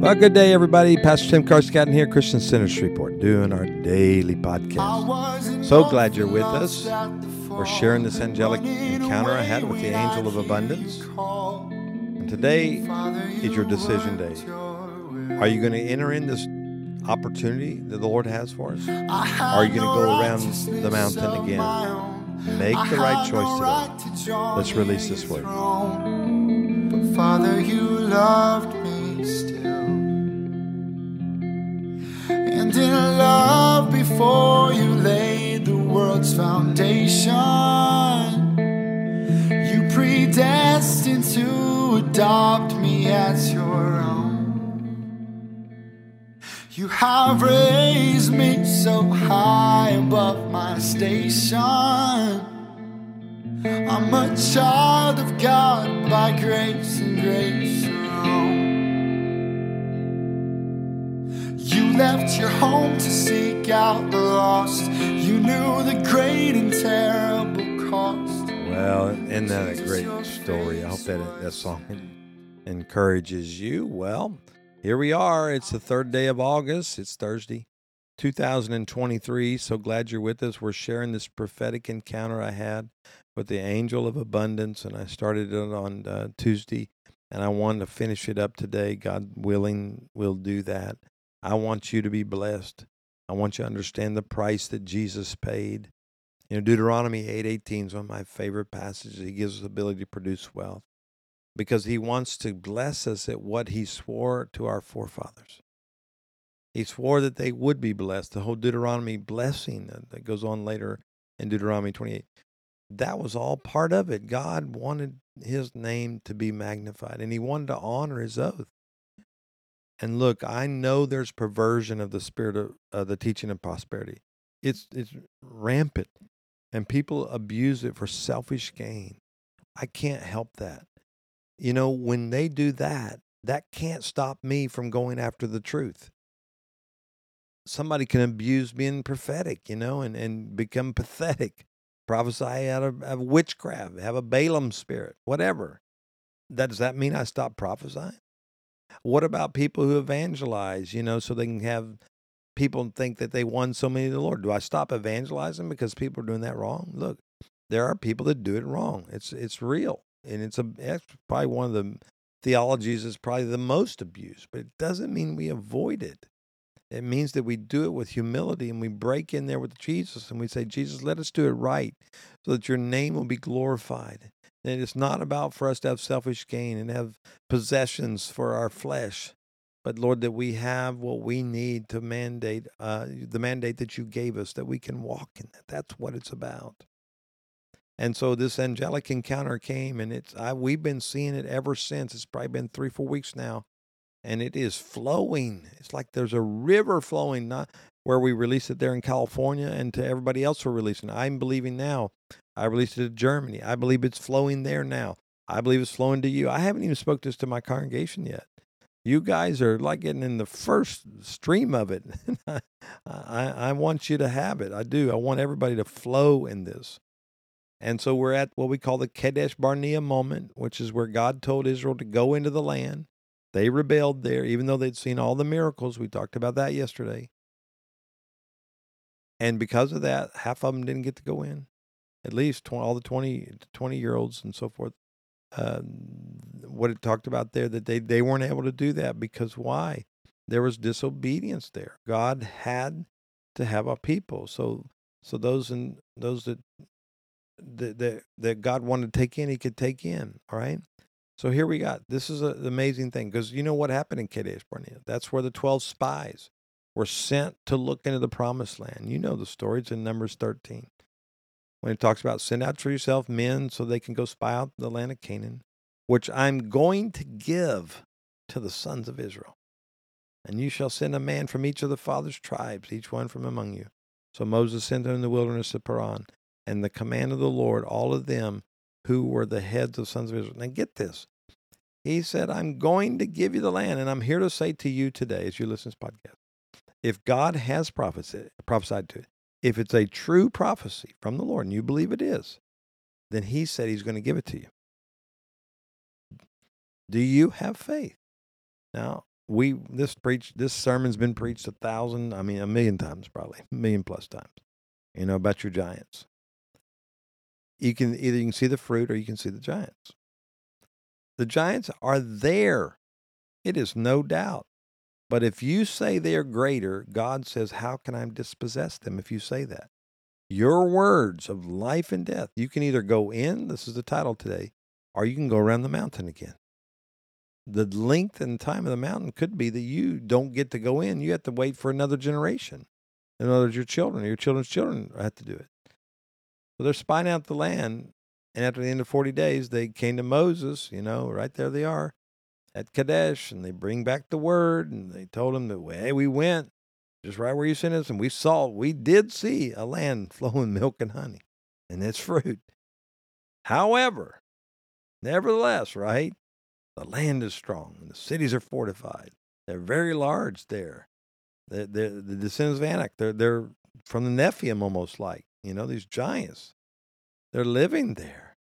Well, good day, everybody. Pastor Tim Carscadden here, Christian Center Shreveport, doing our daily podcast. So glad you're with us. We're sharing this angelic encounter I had with the angel of abundance. And today is your decision day. Are you going to enter in this opportunity that the Lord has for us? Or are you going to go around the mountain again? Make the right choice today. Let's release this word. But Father, you loved me still. And in love before you laid the world's foundation, you predestined to adopt me as your own. You have raised me so high above my station. I'm a child of God by grace and grace alone. You left your home to seek out the lost. You knew the great and terrible cost. Well, isn't that a great story? I hope that song encourages you. Well, here we are. It's the third day of August. It's Thursday, 2023. So glad you're with us. We're sharing this prophetic encounter I had with the angel of abundance, and I started it on Tuesday, and I wanted to finish it up today. God willing, we'll do that. I want you to be blessed. I want you to understand the price that Jesus paid. You know, Deuteronomy 8:18 is one of my favorite passages. He gives us the ability to produce wealth because he wants to bless us at what he swore to our forefathers. He swore that they would be blessed. The whole Deuteronomy blessing that goes on later in Deuteronomy 28. That was all part of it. God wanted his name to be magnified, and he wanted to honor his oath. And look, I know there's perversion of the spirit of the teaching of prosperity. It's rampant, and people abuse it for selfish gain. I can't help that. You know, when they do that, that can't stop me from going after the truth. Somebody can abuse being prophetic, you know, and become pathetic. Prophesy out of witchcraft, have a Balaam spirit, whatever. Does that mean I stop prophesying? What about people who evangelize, you know, so they can have people think that they won so many to the Lord? Do I stop evangelizing because people are doing that wrong? Look, there are people that do it wrong. It's real, and it's probably one of the theologies that's probably the most abused, but it doesn't mean we avoid it. It means that we do it with humility, and we break in there with Jesus, and we say, Jesus, let us do it right so that your name will be glorified. And it's not about for us to have selfish gain and have possessions for our flesh, but Lord, that we have what we need to mandate, the mandate that you gave us, that we can walk in that. That's what it's about. And so this angelic encounter came, and we've been seeing it ever since. It's probably been 3-4 weeks now. And it is flowing. It's like there's a river flowing, not where we released it there in California and to everybody else we're releasing. I'm believing now. I released it to Germany. I believe it's flowing there now. I believe it's flowing to you. I haven't even spoke this to my congregation yet. You guys are like getting in the first stream of it. I want you to have it. I do. I want everybody to flow in this. And so we're at what we call the Kadesh Barnea moment, which is where God told Israel to go into the land. They rebelled there, even though they'd seen all the miracles. We talked about that yesterday. And because of that, half of them didn't get to go in. At least all the 20-year-olds and so forth. What it talked about there, that they weren't able to do that because why? There was disobedience there. God had to have a people. So those that God wanted to take in, he could take in, all right? So here we got, this is an amazing thing, because you know what happened in Kadesh Barnea? That's where the 12 spies were sent to look into the promised land. You know the story. It's in Numbers 13. When it talks about send out for yourself men so they can go spy out the land of Canaan, which I'm going to give to the sons of Israel. And you shall send a man from each of the fathers' tribes, each one from among you. So Moses sent them in the wilderness of Paran, and the command of the Lord, all of them who were the heads of sons of Israel. Now get this. He said, I'm going to give you the land, and I'm here to say to you today, as you listen to this podcast, if God has prophesied to it, if it's a true prophecy from the Lord, and you believe it is, then he said he's going to give it to you. Do you have faith? Now, this sermon's been preached 1,000 times, probably 1,000,000+ times, about your giants. You can see the fruit or you can see the giants. The giants are there. It is no doubt. But if you say they are greater, God says, how can I dispossess them if you say that? Your words of life and death, you can either go in, this is the title today, or you can go around the mountain again. The length and time of the mountain could be that you don't get to go in. You have to wait for another generation. In other words, your children's children have to do it. So they're spying out the land, and after the end of 40 days, they came to Moses, right there they are at Kadesh, and they bring back the word, and they told him that, hey, we went just right where you sent us, and we did see a land flowing milk and honey, and its fruit. However, nevertheless, right, the land is strong, and the cities are fortified. They're very large there. The descendants of Anak, they're from the Nephilim almost like, these giants. They're living there.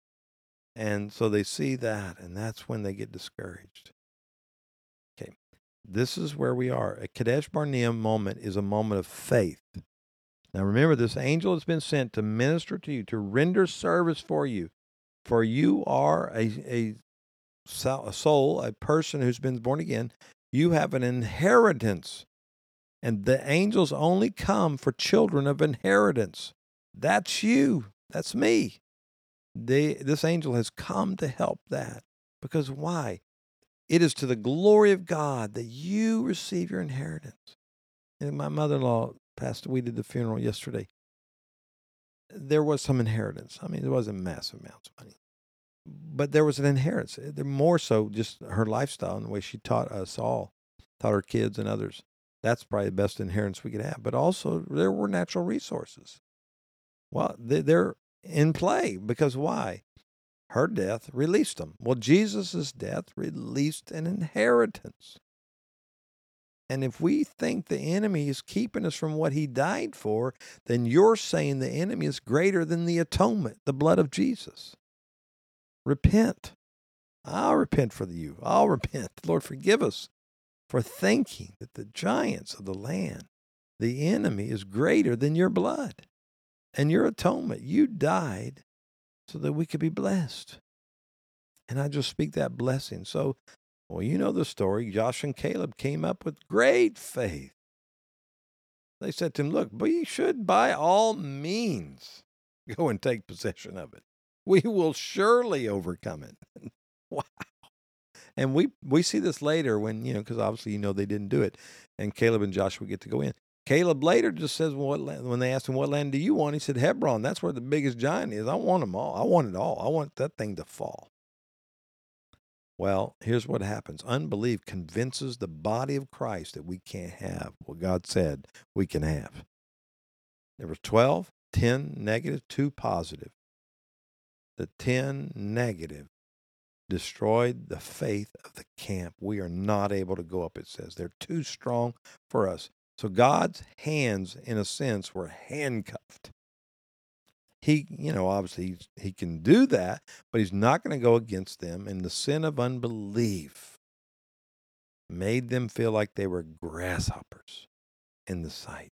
And so they see that, and that's when they get discouraged. Okay, this is where we are. A Kadesh Barnea moment is a moment of faith. Now remember, this angel has been sent to minister to you, to render service for you. For you are a soul, a person who's been born again. You have an inheritance. And the angels only come for children of inheritance. That's you. That's me. This angel has come to help that. Because why? It is to the glory of God that you receive your inheritance. And my mother-in-law passed. We did the funeral yesterday. There was some inheritance. There wasn't massive amounts of money. But there was an inheritance. More so just her lifestyle and the way she taught us all, taught her kids and others. That's probably the best inheritance we could have. But also, there were natural resources. Well, they're in play because why? Her death released them. Well, Jesus' death released an inheritance. And if we think the enemy is keeping us from what he died for, then you're saying the enemy is greater than the atonement, the blood of Jesus. Repent. I'll repent for you. I'll repent. Lord, forgive us for thinking that the giants of the land, the enemy, is greater than your blood and your atonement. You died so that we could be blessed. And I just speak that blessing. So, well, you know the story. Joshua and Caleb came up with great faith. They said to him, look, we should by all means go and take possession of it. We will surely overcome it. Wow. And we see this later when, because obviously, they didn't do it. And Caleb and Joshua get to go in. Caleb later just says, well, when they asked him, what land do you want? He said, Hebron. That's where the biggest giant is. I want them all. I want it all. I want that thing to fall. Well, here's what happens. Unbelief convinces the body of Christ that we can't have what God said we can have. There was 12, 10 negative, 2 positive. The 10 negative destroyed the faith of the camp. We are not able to go up, it says. They're too strong for us. So God's hands, in a sense, were handcuffed. He, obviously he can do that, but he's not going to go against them. And the sin of unbelief made them feel like they were grasshoppers in the sight,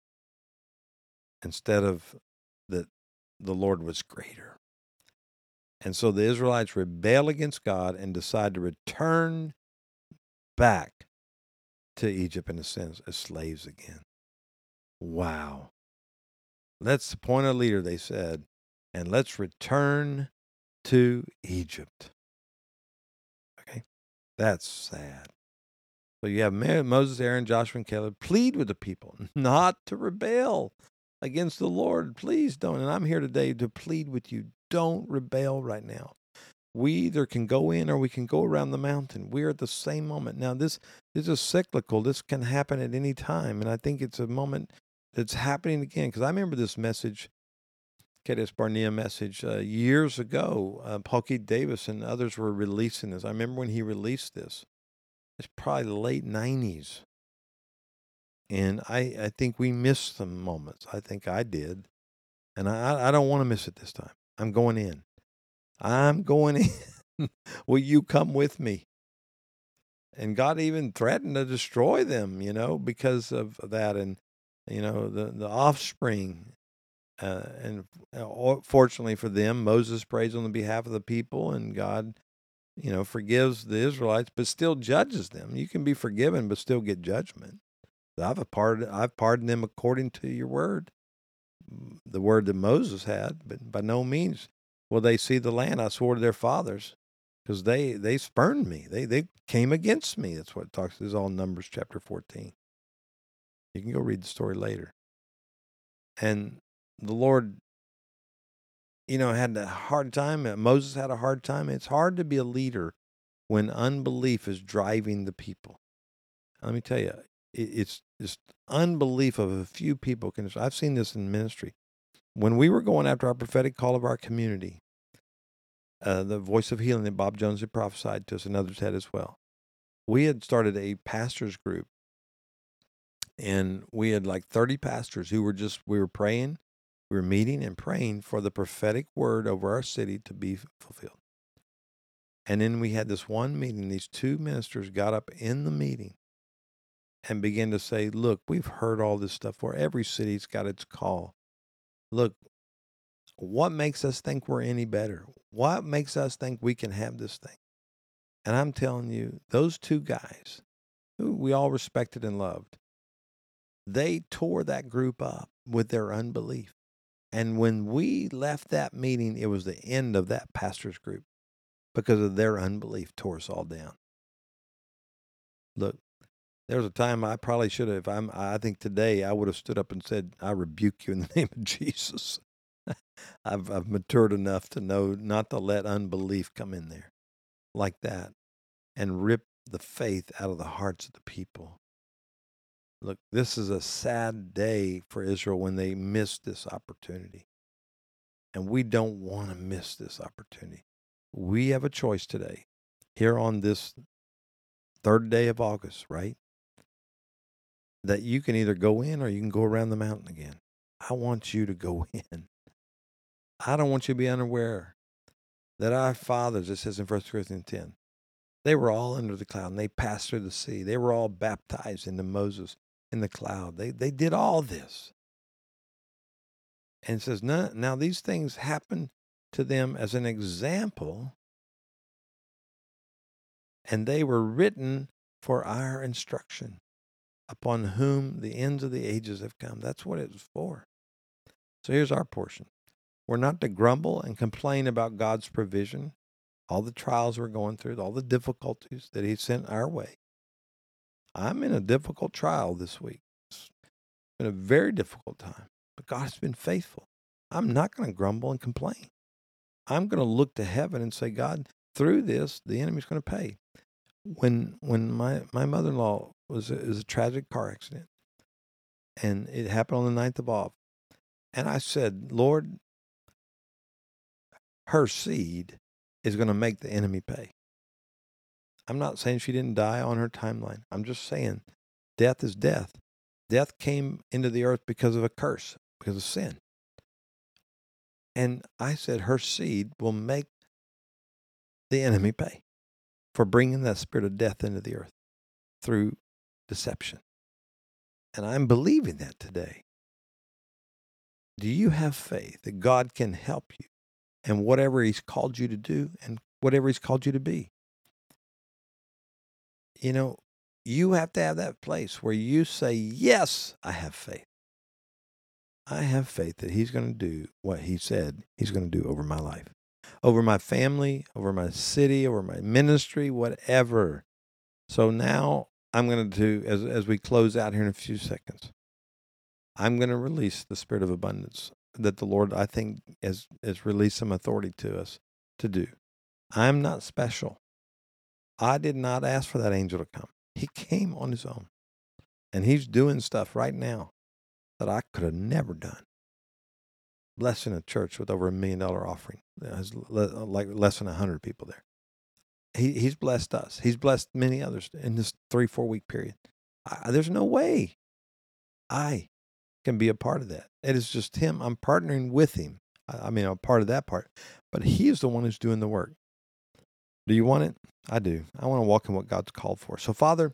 instead of that the Lord was greater. And so the Israelites rebel against God and decide to return back to Egypt, in a sense, as slaves again. Wow. Let's appoint a leader, they said, and let's return to Egypt. Okay? That's sad. So you have Moses, Aaron, Joshua, and Caleb plead with the people not to rebel against the Lord. Please don't. And I'm here today to plead with you. Don't rebel right now. We either can go in or we can go around the mountain. We're at the same moment. Now, this is cyclical. This can happen at any time. And I think it's a moment that's happening again. Because I remember this message, Kadesh Barnea message, years ago. Paul Keith Davis and others were releasing this. I remember when he released this. It's probably the late 90s. And I think we missed some moments. I think I did. And I don't want to miss it this time. I'm going in. I'm going in. Will you come with me? And God even threatened to destroy them, because of that. And, the offspring. And fortunately for them, Moses prays on the behalf of the people, and God, forgives the Israelites, but still judges them. You can be forgiven, but still get judgment. I've pardoned them according to your word, the word that Moses had, but by no means will they see the land I swore to their fathers, because they spurned me. They came against me. That's what it talks. This is all Numbers chapter 14. You can go read the story later. And the Lord, had a hard time. Moses had a hard time. It's hard to be a leader when unbelief is driving the people. Let me tell you, it's just unbelief of a few people. I've seen this in ministry. When we were going after our prophetic call of our community, the voice of healing that Bob Jones had prophesied to us and others had as well, we had started a pastors group, and we had like 30 pastors who we were praying, we were meeting and praying for the prophetic word over our city to be fulfilled. And then we had this one meeting. These two ministers got up in the meeting and began to say, look, we've heard all this stuff where every city's got its call. Look, what makes us think we're any better? What makes us think we can have this thing? And I'm telling you, those two guys, who we all respected and loved, they tore that group up with their unbelief. And when we left that meeting, it was the end of that pastor's group because of their unbelief tore us all down. Look, there was a time I probably should have, I think today I would have stood up and said, I rebuke you in the name of Jesus. I've matured enough to know not to let unbelief come in there like that and rip the faith out of the hearts of the people. Look, this is a sad day for Israel when they missed this opportunity. And we don't want to miss this opportunity. We have a choice today, here on this third day of August, right? That you can either go in or you can go around the mountain again. I want you to go in. I don't want you to be unaware that our fathers, it says in 1 Corinthians 10, they were all under the cloud and they passed through the sea. They were all baptized into Moses in the cloud. They did all this. And it says, now these things happened to them as an example, and they were written for our instruction, upon whom the ends of the ages have come. That's what it was for. So here's our portion. We're not to grumble and complain about God's provision, all the trials we're going through, all the difficulties that he sent our way. I'm in a difficult trial this week. It's been a very difficult time, but God's been faithful. I'm not going to grumble and complain. I'm going to look to heaven and say, God, through this, the enemy's going to pay. When my mother-in-law was a tragic car accident, and it happened on the 9th of Av, and I said, Lord, her seed is going to make the enemy pay. I'm not saying she didn't die on her timeline. I'm just saying death is death. Death came into the earth because of a curse, because of sin. And I said her seed will make the enemy pay for bringing that spirit of death into the earth through deception. And I'm believing that today. Do you have faith that God can help you in whatever he's called you to do and whatever he's called you to be? You have to have that place where you say, yes, I have faith. I have faith that he's going to do what he said he's going to do over my life, over my family, over my city, over my ministry, whatever. So now I'm going to do, as we close out here in a few seconds, I'm going to release the spirit of abundance that the Lord, I think, has released some authority to us to do. I'm not special. I did not ask for that angel to come. He came on his own. And he's doing stuff right now that I could have never done. Blessing a church with over $1 million offering. There's like less than 100 people there. He's blessed us. He's blessed many others in this 3-4 week period. There's no way I can be a part of that. It is just him. I'm partnering with him. I'm part of that part. But he is the one who's doing the work. Do you want it? I do. I want to walk in what God's called for. So, Father,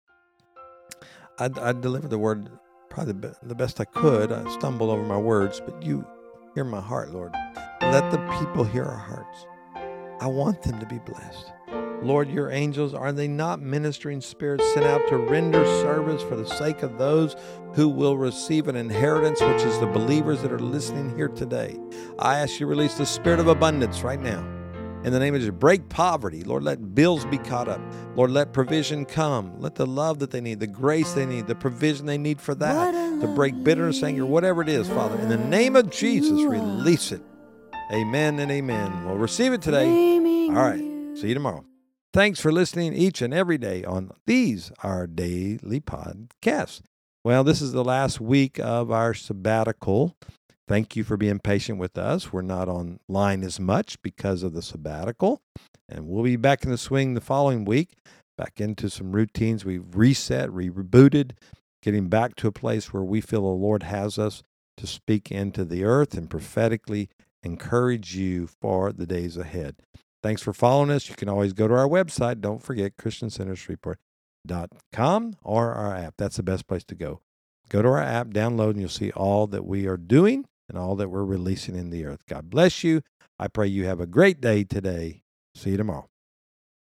I delivered the word probably the best I could. I stumbled over my words, but you hear my heart, Lord. Let the people hear our hearts. I want them to be blessed. Lord, your angels, are they not ministering spirits sent out to render service for the sake of those who will receive an inheritance, which is the believers that are listening here today? I ask you to release the spirit of abundance right now. In the name of Jesus, break poverty. Lord, let bills be caught up. Lord, let provision come. Let the love that they need, the grace they need, the provision they need for that, to break bitterness, anger, whatever it is, Father. In the name of Jesus, release it. Amen and amen. We'll receive it today. All right. See you tomorrow. Thanks for listening each and every day on these, our daily podcasts. Well, this is the last week of our sabbatical. Thank you for being patient with us. We're not online as much because of the sabbatical, and we'll be back in the swing the following week, back into some routines. We've reset, rebooted, getting back to a place where we feel the Lord has us to speak into the earth and prophetically encourage you for the days ahead. Thanks for following us. You can always go to our website. Don't forget, ChristianCenterShreveport.com or our app. That's the best place to go. Go to our app, download, and you'll see all that we are doing and all that we're releasing in the earth. God bless you. I pray you have a great day today. See you tomorrow.